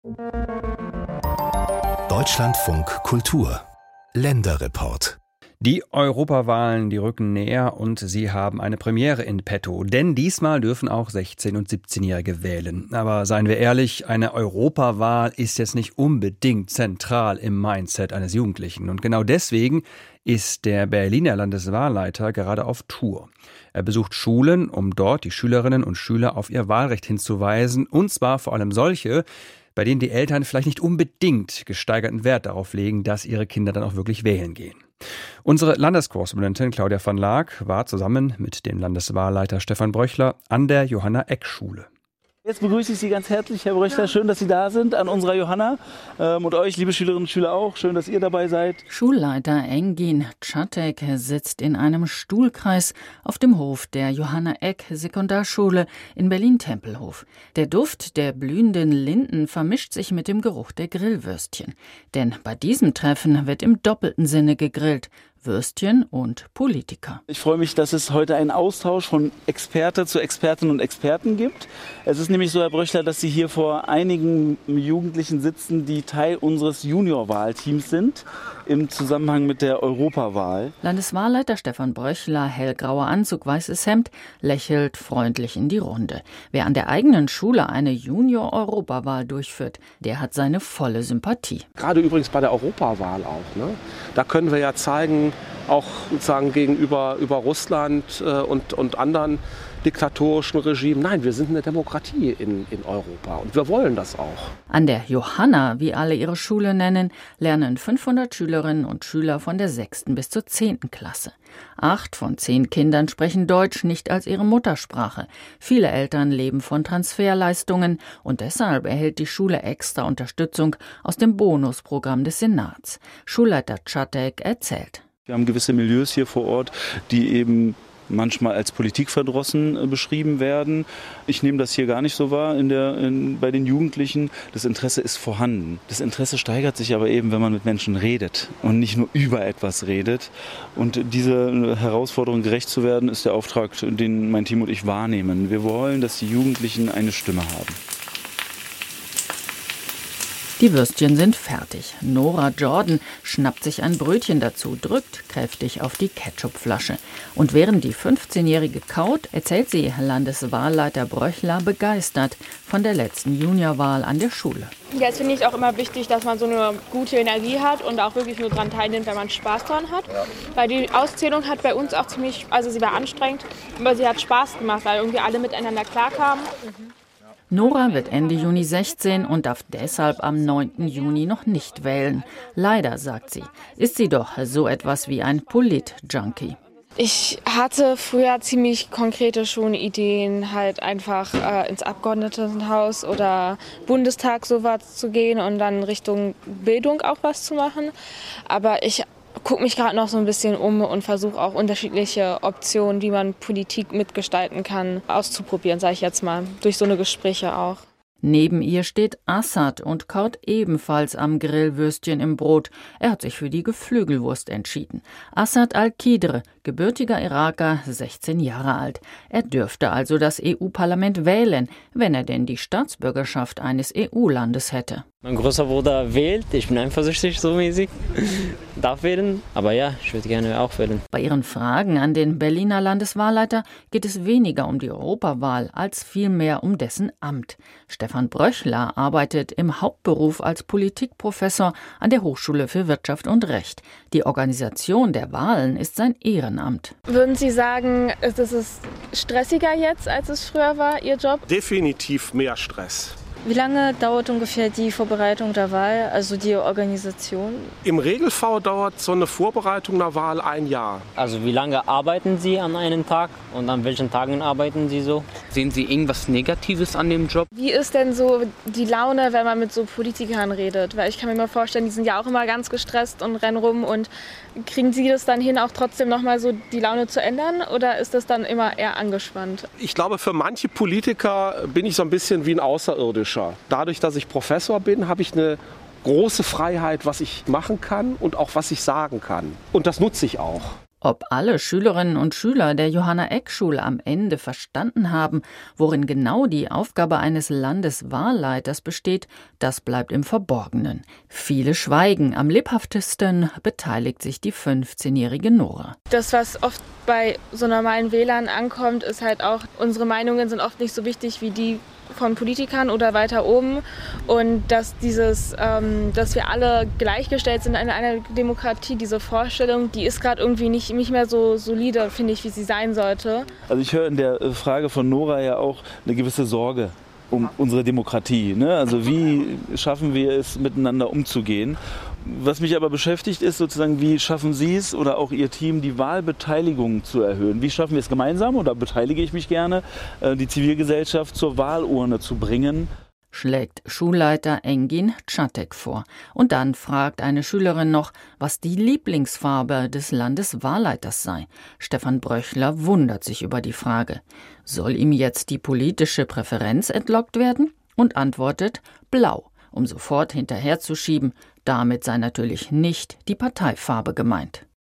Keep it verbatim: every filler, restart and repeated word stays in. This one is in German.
Deutschlandfunk Kultur Länderreport. Die Europawahlen, die rücken näher und sie haben eine Premiere in petto. Denn diesmal dürfen auch sechzehn- und siebzehnjährige wählen. Aber seien wir ehrlich, eine Europawahl ist jetzt nicht unbedingt zentral im Mindset eines Jugendlichen. Und genau deswegen ist der Berliner Landeswahlleiter gerade auf Tour. Er besucht Schulen, um dort die Schülerinnen und Schüler auf ihr Wahlrecht hinzuweisen. Und zwar vor allem solche, bei denen die Eltern vielleicht nicht unbedingt gesteigerten Wert darauf legen, dass ihre Kinder dann auch wirklich wählen gehen. Unsere Landeskorrespondentin Claudia van Laak war zusammen mit dem Landeswahlleiter Stefan Bröchler an der Johanna-Eck-Schule. Jetzt begrüße ich Sie ganz herzlich, Herr Bröchler. Schön, dass Sie da sind an unserer Johanna. Ähm, und euch, liebe Schülerinnen und Schüler, auch. Schön, dass ihr dabei seid. Schulleiter Engin Czatek sitzt in einem Stuhlkreis auf dem Hof der Johanna-Eck-Sekundarschule in Berlin-Tempelhof. Der Duft der blühenden Linden vermischt sich mit dem Geruch der Grillwürstchen. Denn bei diesem Treffen wird im doppelten Sinne gegrillt. Würstchen und Politiker. Ich freue mich, dass es heute einen Austausch von Experte zu Expertinnen und Experten gibt. Es ist nämlich so, Herr Bröchler, dass Sie hier vor einigen Jugendlichen sitzen, die Teil unseres Juniorwahlteams sind im Zusammenhang mit der Europawahl. Landeswahlleiter Stefan Bröchler, hellgrauer Anzug, weißes Hemd, lächelt freundlich in die Runde. Wer an der eigenen Schule eine Junior-Europawahl durchführt, der hat seine volle Sympathie. Gerade übrigens bei der Europawahl auch. Ne? Da können wir ja zeigen, auch sozusagen gegenüber über Russland äh, und, und anderen diktatorischen Regimen. Nein, wir sind eine Demokratie in, in Europa und wir wollen das auch. An der Johanna, wie alle ihre Schule nennen, lernen fünfhundert Schülerinnen und Schüler von der sechsten bis zur zehnten Klasse. Acht von zehn Kindern sprechen Deutsch nicht als ihre Muttersprache. Viele Eltern leben von Transferleistungen und deshalb erhält die Schule extra Unterstützung aus dem Bonusprogramm des Senats. Schulleiter Czatek erzählt. Wir haben gewisse Milieus hier vor Ort, die eben manchmal als politikverdrossen äh, beschrieben werden. Ich nehme das hier gar nicht so wahr in der, in, bei den Jugendlichen. Das Interesse ist vorhanden. Das Interesse steigert sich aber eben, wenn man mit Menschen redet und nicht nur über etwas redet. Und diese Herausforderung gerecht zu werden, ist der Auftrag, den mein Team und ich wahrnehmen. Wir wollen, dass die Jugendlichen eine Stimme haben. Die Würstchen sind fertig. Nora Jordan schnappt sich ein Brötchen dazu, drückt kräftig auf die Ketchupflasche. Und während die fünfzehnjährige kaut, erzählt sie Landeswahlleiter Bröchler begeistert von der letzten Juniorwahl an der Schule. Ja, jetzt finde ich auch immer wichtig, dass man so eine gute Energie hat und auch wirklich nur daran teilnimmt, wenn man Spaß dran hat. Weil die Auszählung hat bei uns auch ziemlich, also sie war anstrengend, aber sie hat Spaß gemacht, weil irgendwie alle miteinander klarkamen. Mhm. Nora wird Ende Juni sechzehn und darf deshalb am neunten Juni noch nicht wählen. Leider, sagt sie, ist sie doch so etwas wie ein Polit-Junkie. Ich hatte früher ziemlich konkrete schon Ideen, halt einfach äh, ins Abgeordnetenhaus oder Bundestag sowas zu gehen und dann Richtung Bildung auch was zu machen. Aber ich gucke mich gerade noch so ein bisschen um und versuche auch unterschiedliche Optionen, wie man Politik mitgestalten kann, auszuprobieren, sage ich jetzt mal, durch so eine Gespräche auch. Neben ihr steht Assad und kaut ebenfalls am Grillwürstchen im Brot. Er hat sich für die Geflügelwurst entschieden. Assad al-Kidr, gebürtiger Iraker, sechzehn Jahre alt. Er dürfte also das E U-Parlament wählen, wenn er denn die Staatsbürgerschaft eines E U-Landes hätte. Mein großer Bruder wählt, ich bin eifersüchtig so mäßig, darf wählen, aber ja, ich würde gerne auch wählen. Bei ihren Fragen an den Berliner Landeswahlleiter geht es weniger um die Europawahl als vielmehr um dessen Amt. Stefan Bröchler arbeitet im Hauptberuf als Politikprofessor an der Hochschule für Wirtschaft und Recht. Die Organisation der Wahlen ist sein Ehrenamt. Würden Sie sagen, ist es stressiger jetzt, als es früher war, Ihr Job? Definitiv mehr Stress. Wie lange dauert ungefähr die Vorbereitung der Wahl, also die Organisation? Im Regelfall dauert so eine Vorbereitung der Wahl ein Jahr. Also wie lange arbeiten Sie an einem Tag und an welchen Tagen arbeiten Sie so? Sehen Sie irgendwas Negatives an dem Job? Wie ist denn so die Laune, wenn man mit so Politikern redet? Weil ich kann mir mal vorstellen, die sind ja auch immer ganz gestresst und rennen rum. Und kriegen Sie das dann hin, auch trotzdem noch mal so die Laune zu ändern? Oder ist das dann immer eher angespannt? Ich glaube, für manche Politiker bin ich so ein bisschen wie ein Außerirdischer. Dadurch, dass ich Professor bin, habe ich eine große Freiheit, was ich machen kann und auch was ich sagen kann. Und das nutze ich auch. Ob alle Schülerinnen und Schüler der Johanna-Eck-Schule am Ende verstanden haben, worin genau die Aufgabe eines Landeswahlleiters besteht, das bleibt im Verborgenen. Viele schweigen. Am lebhaftesten beteiligt sich die fünfzehnjährige Nora. Das, was oft bei so normalen Wählern ankommt, ist halt auch, unsere Meinungen sind oft nicht so wichtig wie die von Politikern oder weiter oben, und dass dieses, ähm, dass wir alle gleichgestellt sind in einer Demokratie, diese Vorstellung, die ist gerade irgendwie nicht, nicht mehr so solide, finde ich, wie sie sein sollte. Also ich höre in der Frage von Nora ja auch eine gewisse Sorge um unsere Demokratie, ne? Also wie schaffen wir es, miteinander umzugehen? Was mich aber beschäftigt, ist sozusagen, wie schaffen Sie es oder auch Ihr Team, die Wahlbeteiligung zu erhöhen? Wie schaffen wir es gemeinsam, oder beteilige ich mich gerne, die Zivilgesellschaft zur Wahlurne zu bringen? Schlägt Schulleiter Engin Czatek vor. Und dann fragt eine Schülerin noch, was die Lieblingsfarbe des Landeswahlleiters sei. Stefan Bröchler wundert sich über die Frage. Soll ihm jetzt die politische Präferenz entlockt werden? Und antwortet blau, um sofort hinterherzuschieben. Damit sei natürlich nicht die Parteifarbe gemeint.